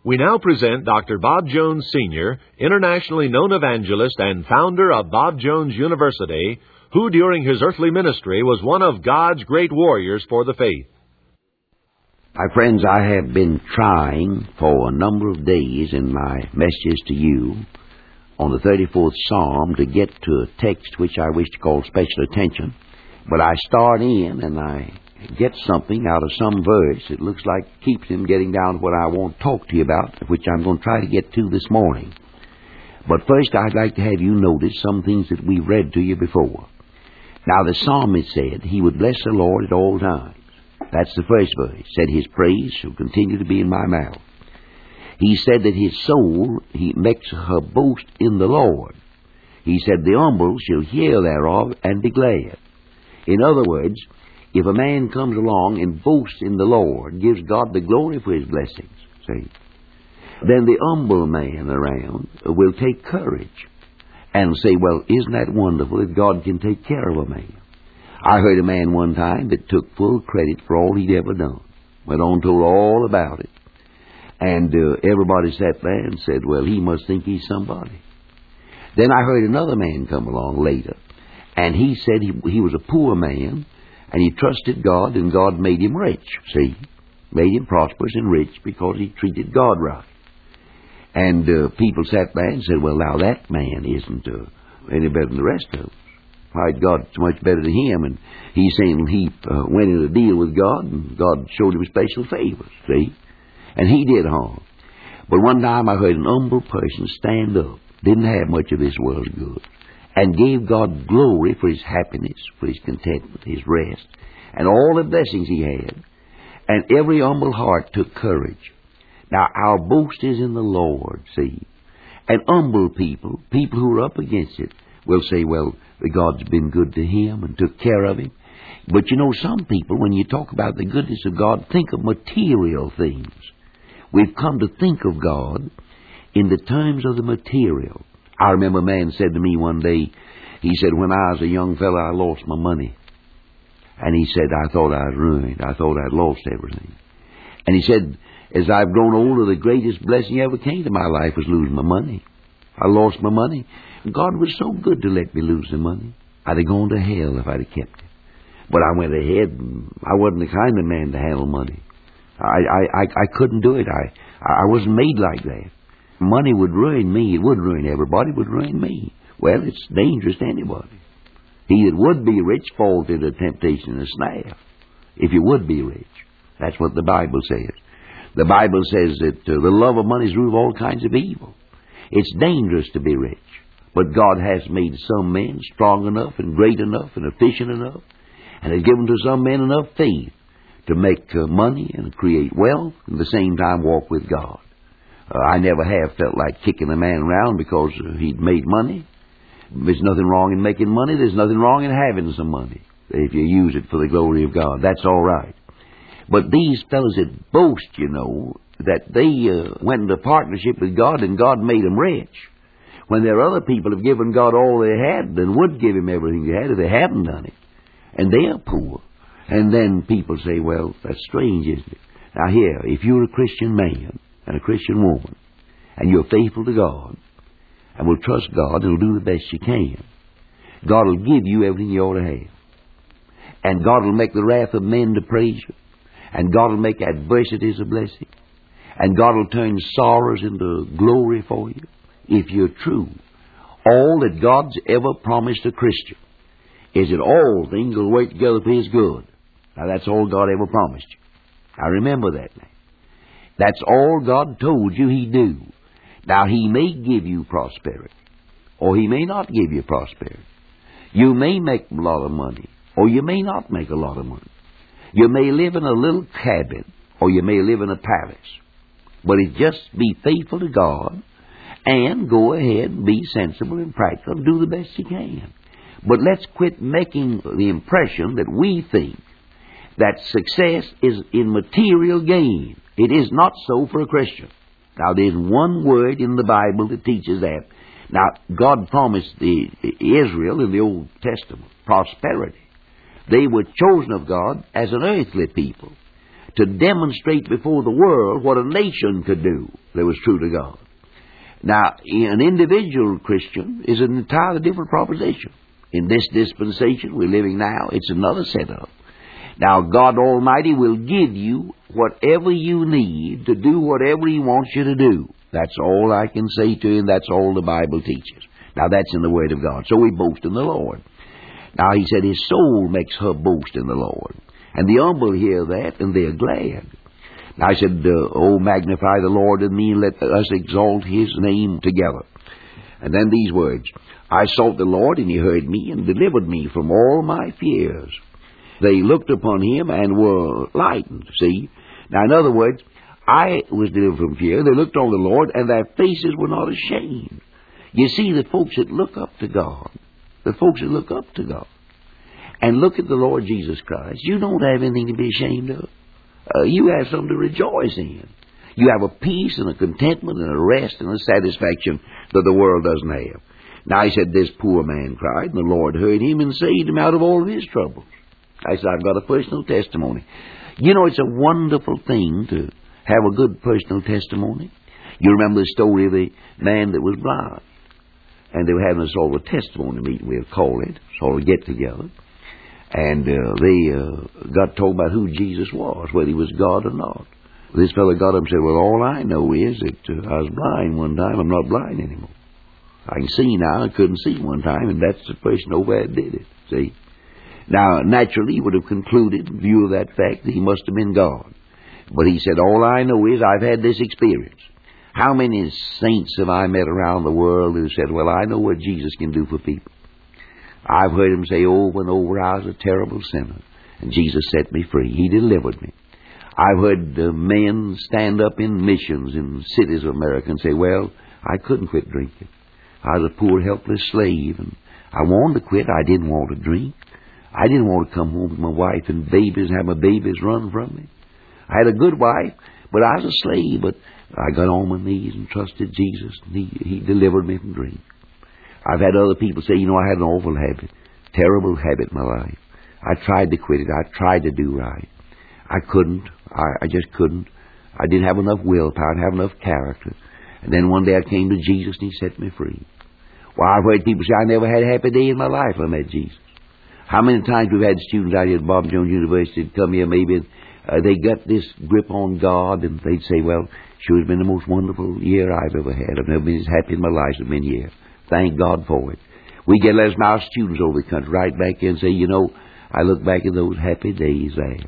We now present Dr. Bob Jones, Sr., internationally known evangelist and founder of Bob Jones University, who during his earthly ministry was one of God's great warriors for the faith. My friends, I have been trying for a number of days in my messages to you on the 34th Psalm to get to a text which I wish to call special attention. But I start in and I get something out of some verse. It looks like keeps him getting down to what I want to talk to you about, which I'm going to try to get to this morning. But first, I'd like to have you notice some things that we've read to you before. Now, the psalmist said he would bless the Lord at all times. That's the first verse. He said, His praise shall continue to be in my mouth. He said that his soul, he makes her boast in the Lord. He said, the humble shall hear thereof and be glad. In other words, if a man comes along and boasts in the Lord, gives God the glory for his blessings, see, then the humble man around will take courage and say, well, isn't that wonderful that God can take care of a man? I heard a man one time that took full credit for all he'd ever done. Went on and told all about it. And everybody sat there and said, well, he must think he's somebody. Then I heard another man come along later, and he said he was a poor man, and he trusted God, and God made him rich, see? Made him prosperous and rich because he treated God right. And people sat there and said, well, now that man isn't any better than the rest of us. Why, God's so much better than him, and he's saying he went in a deal with God, and God showed him special favors, see? And he did harm. But one time I heard an humble person stand up, didn't have much of this world's good, and gave God glory for his happiness, for his contentment, his rest, and all the blessings he had. And every humble heart took courage. Now, our boast is in the Lord, see. And humble people, people who are up against it, will say, well, the God's been good to him and took care of him. But you know, some people, when you talk about the goodness of God, think of material things. We've come to think of God in the terms of the material. I remember a man said to me one day, he said, when I was a young fellow, I lost my money. And he said, I thought I was ruined. I thought I'd lost everything. And he said, as I've grown older, the greatest blessing ever came to my life was losing my money. I lost my money. God was so good to let me lose the money. I'd have gone to hell if I'd have kept it. But I went ahead, and I wasn't the kind of man to handle money. I couldn't do it. I wasn't made like that. Money would ruin me. It would ruin everybody. It would ruin me. Well, it's dangerous to anybody. He that would be rich falls into temptation and a snare. If you would be rich. That's what the Bible says. The Bible says that the love of money is the root of all kinds of evil. It's dangerous to be rich. But God has made some men strong enough and great enough and efficient enough, and has given to some men enough faith to make money and create wealth and at the same time walk with God. I never have felt like kicking a man around because he'd made money. There's nothing wrong in making money. There's nothing wrong in having some money if you use it for the glory of God. That's all right. But these fellows that boast, you know, that they went into partnership with God and God made them rich, when there are other people who have given God all they had and would give him everything they had if they hadn't done it, and they are poor. And then people say, well, that's strange, isn't it? Now here, if you're a Christian man and a Christian woman, and you're faithful to God, and will trust God and will do the best you can, God will give you everything you ought to have. And God will make the wrath of men to praise you. And God will make adversities a blessing. And God will turn sorrows into glory for you if you're true. All that God's ever promised a Christian is that all things will work together for his good. Now, that's all God ever promised you. Now, remember that now. That's all God told you he'd do. Now, he may give you prosperity, or he may not give you prosperity. You may make a lot of money, or you may not make a lot of money. You may live in a little cabin, or you may live in a palace. But it just be faithful to God, and go ahead and be sensible and practical and do the best you can. But let's quit making the impression that we think that success is in material gain. It is not so for a Christian. Now, there's one word in the Bible that teaches that. Now, God promised Israel in the Old Testament prosperity. They were chosen of God as an earthly people to demonstrate before the world what a nation could do that was true to God. Now, an individual Christian is an entirely different proposition. In this dispensation we're living now, it's another setup. Now, God Almighty will give you whatever you need to do whatever He wants you to do. That's all I can say to you, and that's all the Bible teaches. Now, that's in the Word of God. So we boast in the Lord. Now, He said His soul makes her boast in the Lord. And the humble hear that, and they are glad. Now, I said, oh, magnify the Lord in me, and let us exalt His name together. And then these words, I sought the Lord, and He heard me, and delivered me from all my fears. They looked upon Him and were lightened, see? Now, in other words, I was delivered from fear. They looked on the Lord, and their faces were not ashamed. You see, the folks that look up to God, and look at the Lord Jesus Christ, you don't have anything to be ashamed of. You have something to rejoice in. You have a peace and a contentment and a rest and a satisfaction that the world doesn't have. Now, He said, this poor man cried, and the Lord heard him and saved him out of all of his troubles. I said, I've got a personal testimony. You know, it's a wonderful thing to have a good personal testimony. You remember the story of the man that was blind. And they were having a sort of a testimony meeting, we'll call it, sort of get-together. And they got told about who Jesus was, whether He was God or not. This fellow got up and said, well, all I know is that I was blind one time. I'm not blind anymore. I can see now. I couldn't see one time, and that's the person over there did it, see? Now, naturally, he would have concluded, in view of that fact, that he must have been God. But he said, all I know is I've had this experience. How many saints have I met around the world who said, well, I know what Jesus can do for people. I've heard him say over and over, I was a terrible sinner, and Jesus set me free. He delivered me. I've heard men stand up in missions in cities of America and say, well, I couldn't quit drinking. I was a poor, helpless slave, and I wanted to quit. I didn't want to drink. I didn't want to come home with my wife and babies and have my babies run from me. I had a good wife, but I was a slave. But I got on my knees and trusted Jesus, and He delivered me from drink. I've had other people say, you know, I had an awful habit, terrible habit in my life. I tried to quit it. I tried to do right. I couldn't. I just couldn't. I didn't have enough willpower. I didn't have enough character. And then one day I came to Jesus, and He set me free. Well, I've heard people say, I never had a happy day in my life when I met Jesus. How many times we've had students out here at Bob Jones University come here maybe and they got this grip on God, and they'd say, well, sure has been the most wonderful year I've ever had. I've never been as happy in my life as I've been here. Thank God for it. We get letters from our students over the country right back here and say, you know, I look back at those happy days there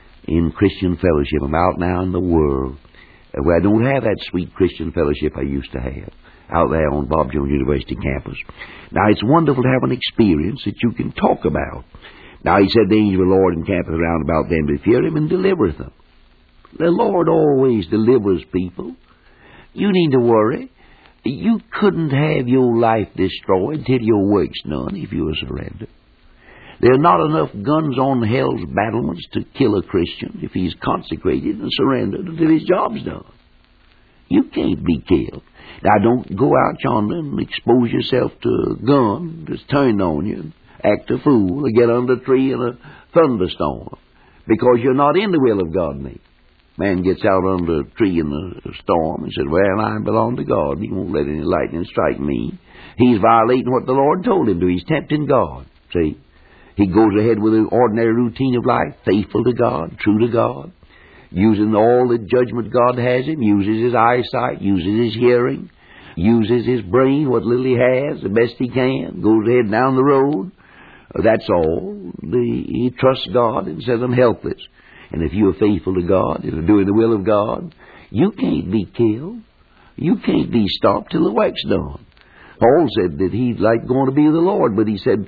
in Christian fellowship. I'm out now in the world where I don't have that sweet Christian fellowship I used to have out there on Bob Jones University campus. Now, it's wonderful to have an experience that you can talk about. Now, He said, the angel of the Lord encampeth round about them that fear Him and delivereth them. The Lord always delivers people. You need to worry. You couldn't have your life destroyed till your work's done if you were surrendered. There are not enough guns on hell's battlements to kill a Christian if he's consecrated and surrendered until his job's done. You can't be killed. Now, don't go out yonder and expose yourself to a gun that's turned on you, and act a fool, or get under a tree in a thunderstorm, because you're not in the will of God, mate. Man gets out under a tree in a storm and says, well, I belong to God. He won't let any lightning strike me. He's violating what the Lord told him to. He's tempting God. See? He goes ahead with an ordinary routine of life, faithful to God, true to God, using all the judgment God has him, uses his eyesight, uses his hearing, uses his brain, what little he has, the best he can, goes ahead down the road. That's all. He trusts God and says, I'm helpless. And if you are faithful to God and are doing the will of God, you can't be killed. You can't be stopped till the work's done. Paul said that he'd like going to be with the Lord, but he said,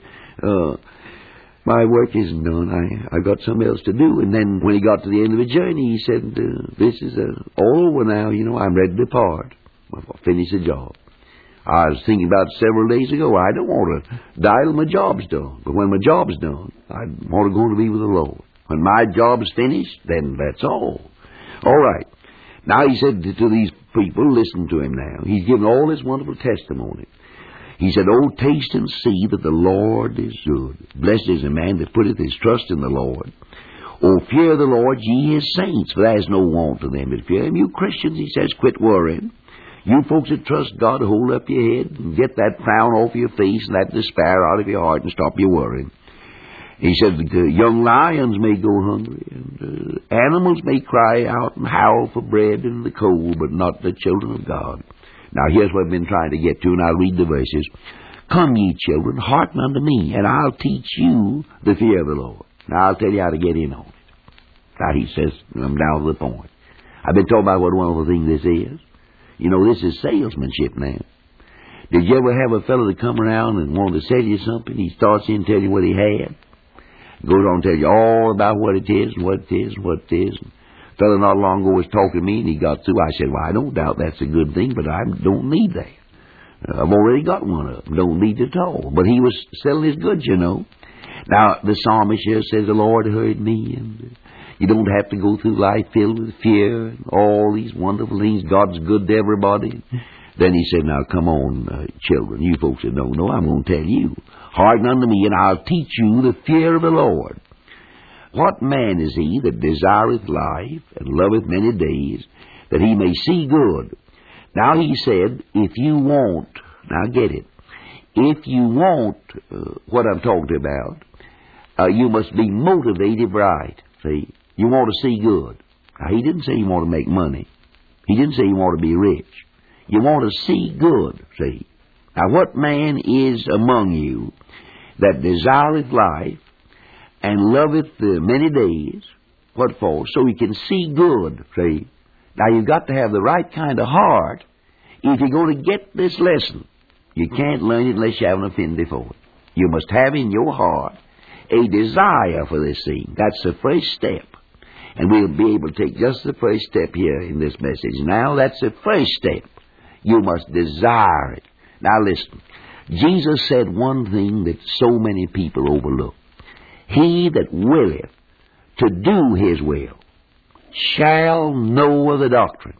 my work isn't done. I've got something else to do. And then when he got to the end of the journey, he said, this is all over now. You know, I'm ready to depart. I'll finish the job. I was thinking about it several days ago. I don't want to die till my job's done. But when my job's done, I want to go to be with the Lord. When my job's finished, then that's all. All right. Now he said to these people, listen to him now. He's given all this wonderful testimony. He said, oh, taste and see that the Lord is good. Blessed is the man that putteth his trust in the Lord. Oh, fear the Lord, ye his saints, for there is no want to them that fear him. You Christians, he says, quit worrying. You folks that trust God, hold up your head and get that frown off your face and that despair out of your heart and stop your worrying. He said, young lions may go hungry, and animals may cry out and howl for bread in the cold, but not the children of God. Now, here's what I've been trying to get to, and I'll read the verses. Come, ye children, hearken unto me, and I'll teach you the fear of the Lord. Now, I'll tell you how to get in on it. Now, he says, I'm down to the point. I've been talking about what a wonderful thing this is. You know, this is salesmanship now. Did you ever have a fellow that come around and wanted to sell you something? He starts in and tell you what he had. Goes on to tell you all about what it is and what it is and what it is. A fellow not long ago was talking to me, and he got through. I said, well, I don't doubt that's a good thing, but I don't need that. I've already got one of them. Don't need it at all. But he was selling his goods, you know. Now, the psalmist here says, the Lord heard me, and you don't have to go through life filled with fear and all these wonderful things. God's good to everybody. Then he said, now, come on, children, you folks that don't know, I'm going to tell you. Hearken unto me, and I'll teach you the fear of the Lord. What man is he that desireth life and loveth many days, that he may see good? Now he said, if you want, now get it, if you want what I'm talking about, you must be motivated right. See, you want to see good. Now, he didn't say you want to make money. He didn't say you want to be rich. You want to see good, see. Now, what man is among you that desireth life and loveth many days? What for? So he can see good, see. Now, you've got to have the right kind of heart if you're going to get this lesson. You can't learn it unless you have an affinity for it. You must have in your heart a desire for this thing. That's the first step. And we'll be able to take just the first step here in this message. Now, that's the first step. You must desire it. Now, listen. Jesus said one thing that so many people overlook. He that willeth to do his will shall know of the doctrine.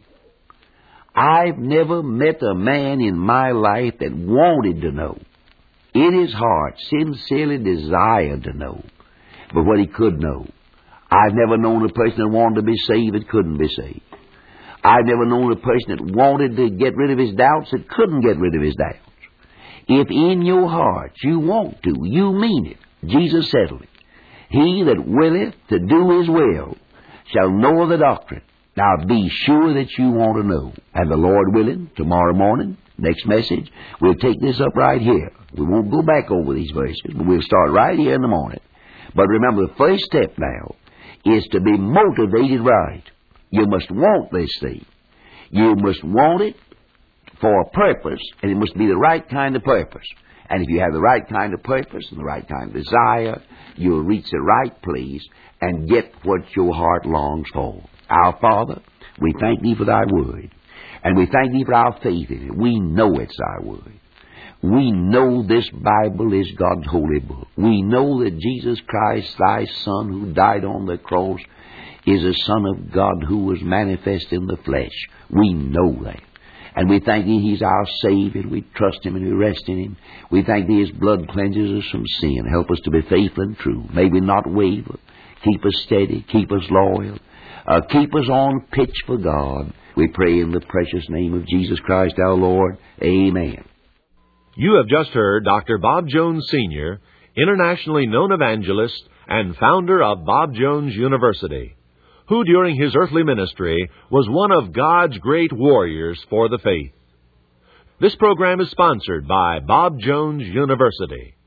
I've never met a man in my life that wanted to know. In his heart, sincerely desired to know, but what he could know. I've never known a person that wanted to be saved that couldn't be saved. I've never known a person that wanted to get rid of his doubts that couldn't get rid of his doubts. If in your heart you want to, you mean it. Jesus settled it. He that willeth to do his will shall know of the doctrine. Now be sure that you want to know. And the Lord willing, tomorrow morning, next message, we'll take this up right here. We won't go back over these verses, but we'll start right here in the morning. But remember, the first step now is to be motivated right. You must want this thing. You must want it for a purpose, and it must be the right kind of purpose. And if you have the right kind of purpose and the right kind of desire, you'll reach the right place and get what your heart longs for. Our Father, we thank Thee for Thy word, and we thank Thee for our faith in it. We know it's Thy word. We know this Bible is God's holy book. We know that Jesus Christ, Thy Son, who died on the cross, is a Son of God who was manifest in the flesh. We know that. And we thank Thee He's our Savior. We trust Him and we rest in Him. We thank Thee His blood cleanses us from sin. Help us to be faithful and true. May we not waver. Keep us steady. Keep us loyal. Keep us on pitch for God. We pray in the precious name of Jesus Christ our Lord. Amen. You have just heard Dr. Bob Jones Sr., internationally known evangelist and founder of Bob Jones University, who during his earthly ministry was one of God's great warriors for the faith. This program is sponsored by Bob Jones University.